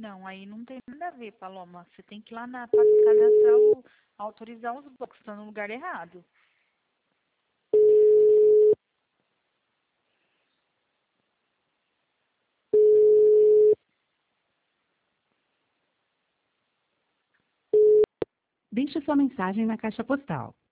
Não, aí não tem nada a ver, Paloma. Você tem que ir lá na pra cadastrar autorizar os blocos, estão no lugar errado. Deixe sua mensagem na caixa postal